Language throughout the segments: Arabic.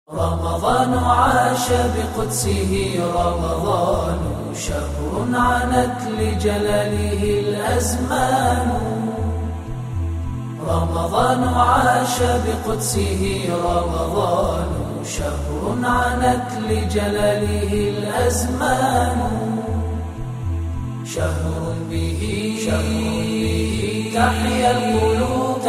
رمضان عاش بقدسه رمضان، شهر عنت لجلاله الأزمان. رمضان عاش بقدسه رمضان، شهر عنت لجلاله الأزمان. شهر به تحيا القلوب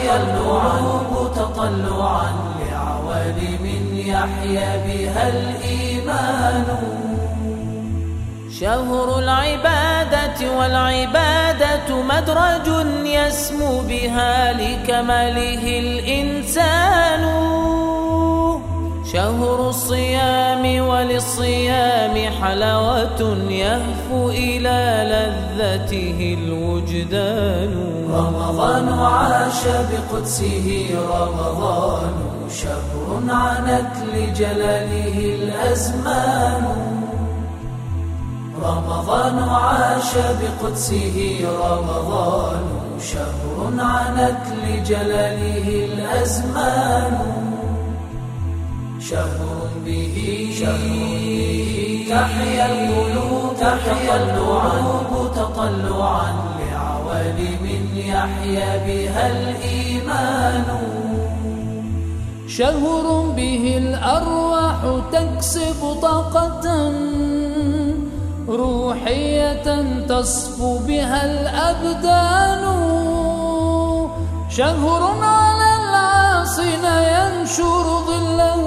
تطلعا لعوالم يحيا بها الإيمان. شهر العبادة والعبادة مدرج يسمو بها لكماله الإنسان. شهر الصيام وللصيام حلاوة يهفو إلى لذته الوجدان. رمضان عاش بقدسه رمضان، شهر عنت لجلاله الأزمان. رمضان عاش بقدسه رمضان، شهر عنت لجلاله الأزمان. شهر به تحيا القلوب تطلعا لعوالم يحيا بها الإيمان. شهر به الأرواح تكسب طاقة روحية تصفو بها الأبدان. شهر على العاصين ينشر ظله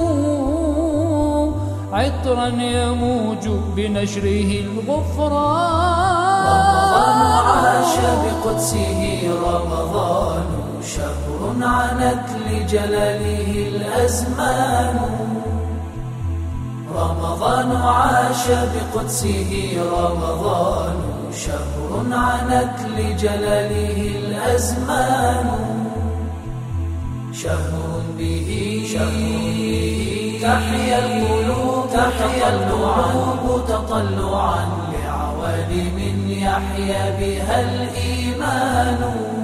عطرا يموج بنشره الغفران. رمضان عاش بقدسه رمضان، شهر عنت لجلاله الأزمان. رمضان عاش بقدسه رمضان، شهر عنت لجلاله الأزمان. شهر به تحيا القلوب تطلعا لعوالم يحيا بها الإيمان.